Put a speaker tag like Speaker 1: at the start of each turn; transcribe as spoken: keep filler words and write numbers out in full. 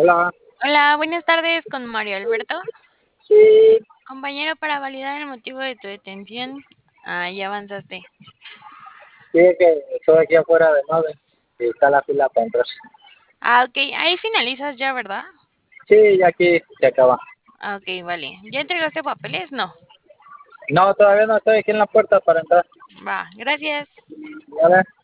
Speaker 1: Hola,
Speaker 2: Hola, buenas tardes con Mario Alberto.
Speaker 1: sí,
Speaker 2: Compañero, para validar el motivo de tu detención. Ah, ya avanzaste.
Speaker 1: sí, es que estoy aquí afuera de Mave y está la fila para entrar.
Speaker 2: Ah, ok, ahí finalizas ya, ¿verdad?
Speaker 1: Sí, ya aquí se acaba.
Speaker 2: Ah, ok, vale. ¿Ya entregaste papeles? No.
Speaker 1: No, todavía no estoy aquí en la puerta para entrar.
Speaker 2: Va, gracias.
Speaker 1: ¿Vale?